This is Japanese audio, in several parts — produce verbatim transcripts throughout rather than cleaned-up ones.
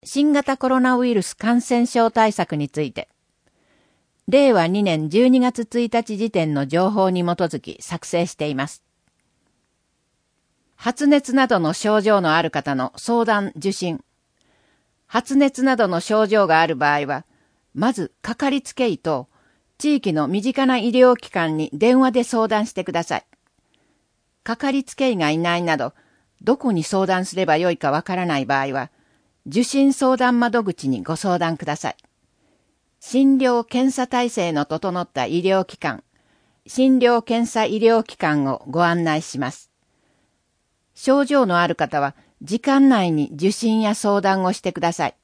新型コロナウイルス感染症対策について、れいわにねんじゅうにがつついたち時点の情報に基づき作成しています。発熱などの症状のある方の相談受診。発熱などの症状がある場合は、まずかかりつけ医と地域の身近な医療機関に電話で相談してください。かかりつけ医がいないなど、どこに相談すればよいかわからない場合は、受診相談窓口にご相談ください。診療検査体制の整った医療機関、診療検査医療機関をご案内します。症状のある方は、時間内に受診や相談をしてください。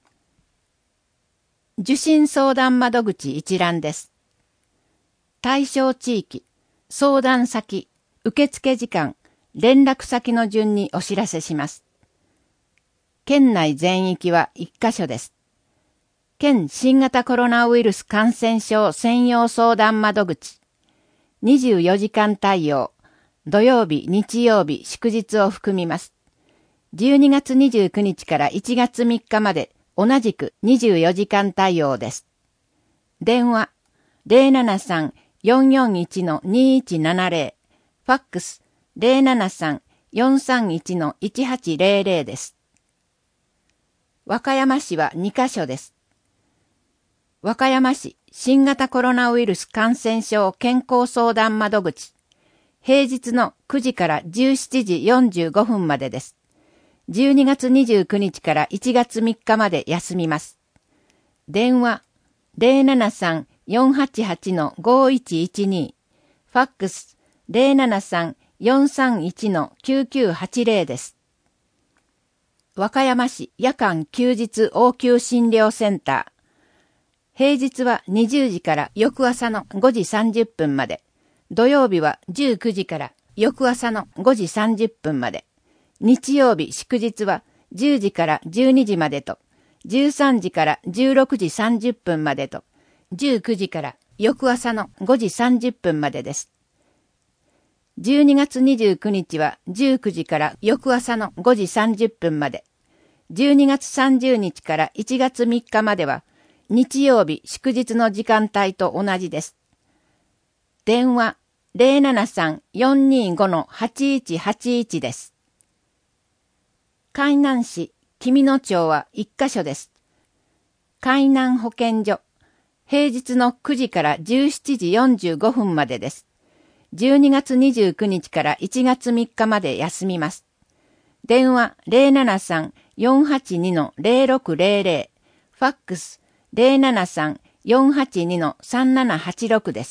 受診相談窓口一覧です。対象地域、相談先、受付時間、連絡先の順にお知らせします。県内全域はいっかしょです。県新型コロナウイルス感染症専用相談窓口。にじゅうよじかん対応。土曜日、日曜日、祝日を含みます。じゅうにがつにじゅうくにちからいちがつみっかまで同じくにじゅうよじかん対応です。電話 ゼロななさん よんよんいち にいちななゼロ。ファックス ゼロななさん よんさんいち いちはちゼロゼロです。和歌山市はにかしょです。和歌山市新型コロナウイルス感染症健康相談窓口。平日のくじからじゅうしちじよんじゅうごふんまでです。じゅうにがつにじゅうくにちからいちがつみっかまで休みます。電話 ゼロななさん よんはちはち ごいちいちに。ファックス ゼロななさん よんさんいち きゅうきゅうはちゼロです。和歌山市夜間休日応急診療センター。平日はにじゅうじから翌朝のごじさんじゅっぷんまで。土曜日はじゅうくじから翌朝のごじさんじゅっぷんまで。日曜日祝日はじゅうじからじゅうにじまでと、じゅうさんじからじゅうろくじさんじゅっぷんまでと、じゅうくじから翌朝のごじさんじゅっぷんまでです。じゅうにがつにじゅうくにちはじゅうくじから翌朝のごじさんじゅっぷんまで。じゅうにがつさんじゅうにちからいちがつみっかまでは、日曜日祝日の時間帯と同じです。電話 ゼロななさん よんにーご はちいちはちいち です。海南市紀美野町はいっかしょです。海南保健所。平日のくじからじゅうしちじよんじゅうごふんまでです。じゅうにがつにじゅうくにちからいちがつみっかまで休みます。電話 ゼロななさん よんはちに ゼロろくゼロゼロ。ファックス ゼロななさん よんはちに さんななはちろく です。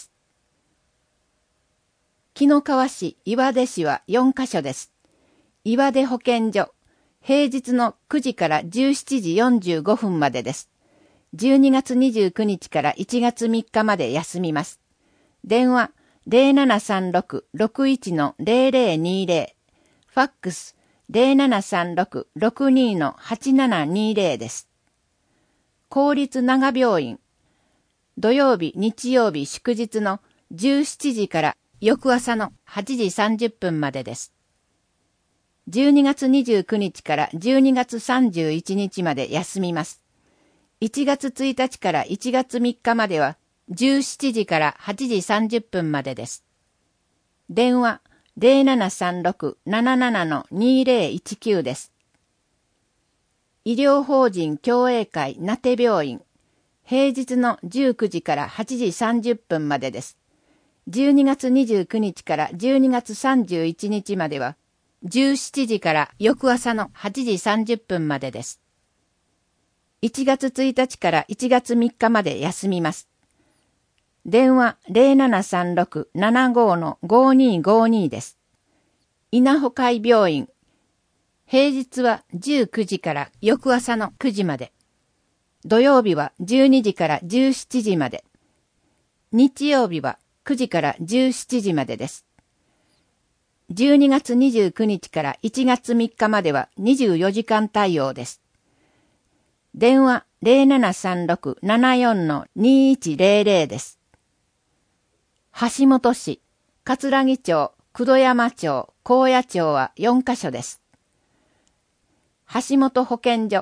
紀の川市岩出市はよんかしょです。岩出保健所。平日のくじからじゅうしちじよんじゅうごふんまでです。じゅうにがつにじゅうくにちからいちがつみっかまで休みます。電話 ゼロななさんろく ろくいち ゼロゼロにゼロ。ファックス ゼロななさんろく ろくに はちななにゼロ です。公立長病院。土曜日、日曜日、祝日のじゅうしちじから翌朝のはちじさんじゅっぷんまでです。じゅうにがつにじゅうくにちからじゅうにがつさんじゅういちにちまで休みます。いちがつついたちからいちがつみっかまではじゅうしちじからはちじさんじゅっぷんまでです。電話 ゼロななさんろく なななな にゼロいちきゅう です。医療法人共栄会名手病院。平日のじゅうくじからはちじさんじゅっぷんまでです。じゅうにがつにじゅうくにちからじゅうにがつさんじゅういちにちまではじゅうしちじから翌朝のはちじさんじゅっぷんまでです。いちがつついたちからいちがつみっかまで休みます。電話 ゼロななさんろく ななご ごにごに です。稲穂会病院。平日はじゅうくじから翌朝のくじまで。土曜日はじゅうにじからじゅうしちじまで。日曜日はくじからじゅうしちじまでです。じゅうにがつにじゅうくにちからいちがつみっかまではにじゅうよじかん対応です。電話 ゼロななさんろく ななよん にいちゼロゼロ です。橋本市、葛城町、九度山町、高野町はよんかしょです。橋本保健所、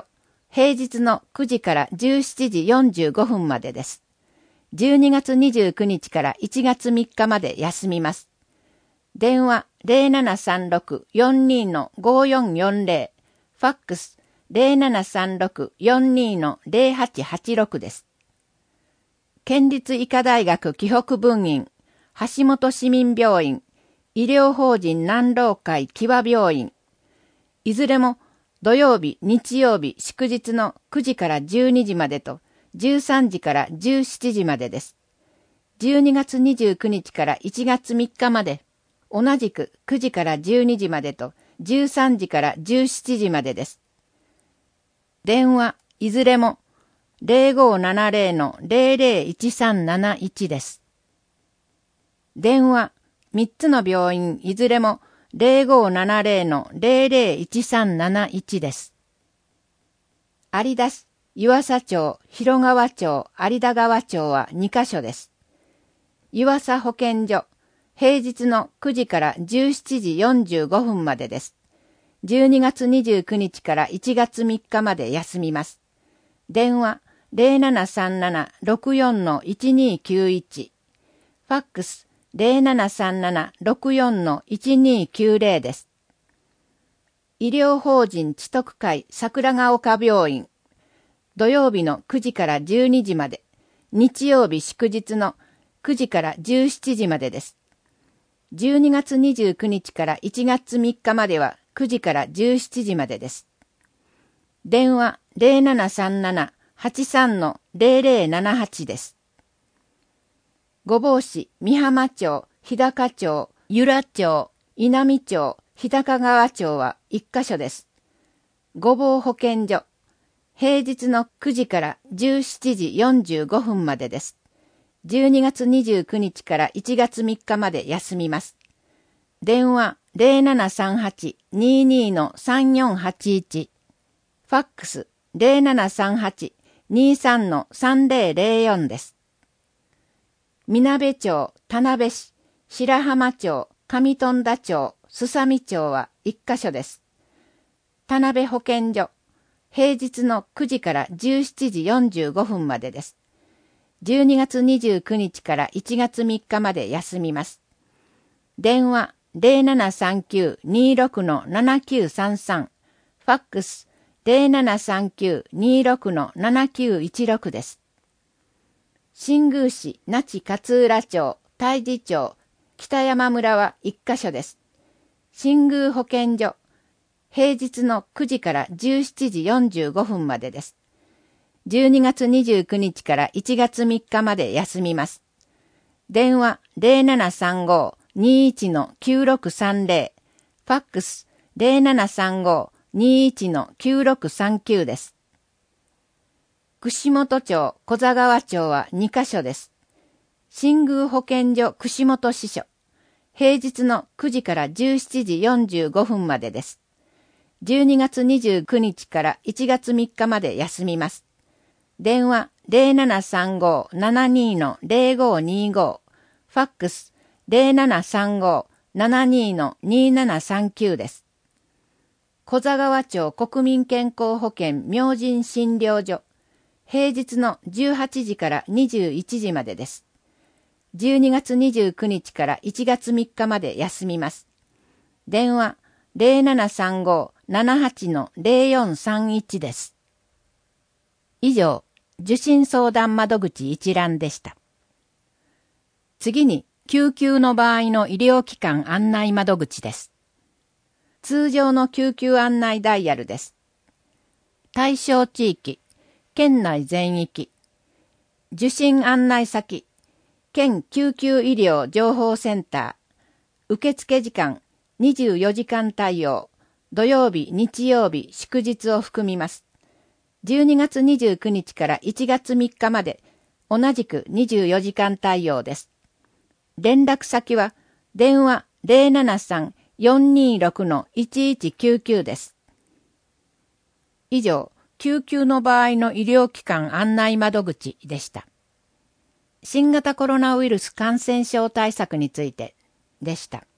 平日のくじからじゅうしちじよんじゅうごふんまでです。じゅうにがつにじゅうくにちからいちがつみっかまで休みます。電話 ゼロななさんろく よんに ごよんよんゼロ、ファックス ゼロななさんろく よんに ゼロはちはちろくです。県立医科大学紀北分院、橋本市民病院、医療法人南労会木和病院、いずれも土曜日、日曜日、祝日のくじからじゅうにじまでとじゅうさんじからじゅうしちじまでです。じゅうにがつにじゅうくにちからいちがつみっかまで、同じくくじからじゅうにじまでとじゅうさんじからじゅうしちじまでです。電話、いずれもゼロごーななゼロ ゼロゼロいちさんなないちです。電話、みっつの病院いずれもゼロごーななゼロ ゼロゼロいちさんなないちです。有田市、湯浅町、広川町、有田川町はにかしょです。湯浅保健所、平日のくじからじゅうしちじよんじゅうごふんまでです。じゅうにがつにじゅうくにちからいちがつみっかまで休みます。電話ゼロななさんなな ろくよん いちにきゅういち、ファックスゼロななさんなな ろくよん いちにきゅうゼロです。医療法人知徳会桜ヶ丘病院、土曜日のくじからじゅうにじまで、日曜日祝日のくじからじゅうしちじまでです。じゅうにがつにじゅうくにちからいちがつみっかまではくじからじゅうしちじまでです。電話ゼロななさんなな はちさん ゼロゼロななはちです。御坊市、美浜町、日高町、由良町、稲美町、日高川町はいっかしょです。御坊保健所、平日のくじからじゅうしちじよんじゅうごふんまでです。じゅうにがつにじゅうくにちからいちがつみっかまで休みます。電話ゼロななさんはち にに さんよんはちいち、ファックスゼロななさんはち にさん さんゼロゼロよんです。みなべ町、田辺市、白浜町、上富田町、すさみ町はいっかしょです。田辺保健所、平日のくじからじゅうしちじよんじゅうごふんまでです。じゅうにがつにじゅうくにちからいちがつみっかまで休みます。電話ゼロななさんきゅう にろく ななきゅうさんさん、ファックスゼロななさんきゅう にろく ななきゅういちろくです。新宮市、那智勝浦町、太地町、北山村はいっかしょです。新宮保健所、平日のくじからじゅうしちじよんじゅうごふんまでです。じゅうにがつにじゅうくにちからいちがつみっかまで休みます。電話ゼロななさんご にいち きゅうろくさんゼロ、ファックスゼロななさんご にいち きゅうろくさんきゅうです。串本町、小座川町はにかしょです。新宮保健所串本支所、平日のくじからじゅうしちじよんじゅうごふんまでです。じゅうにがつにじゅうくにちからいちがつみっかまで休みます。電話ゼロななさんご ななに ゼロごにご、ファックスゼロななさんご ななに にななさんきゅうです。小座川町国民健康保険明神診療所、平日のじゅうはちじからにじゅういちじまでです。じゅうにがつにじゅうくにちからいちがつみっかまで休みます。電話ゼロななさんご ななはち ゼロよんさんいちです。以上、受診相談窓口一覧でした。次に、救急の場合の医療機関案内窓口です。通常の救急案内ダイヤルです。対象地域、県内全域。受診案内先、県救急医療情報センター。受付時間、にじゅうよじかん対応。土曜日、日曜日、祝日を含みます。じゅうにがつにじゅうくにちからいちがつみっかまで、同じくにじゅうよじかん対応です。連絡先は、電話ゼロななさん よんにろく いちいちきゅうきゅうです。以上、救急の場合の医療機関案内窓口でした。新型コロナウイルス感染症対策についてでした。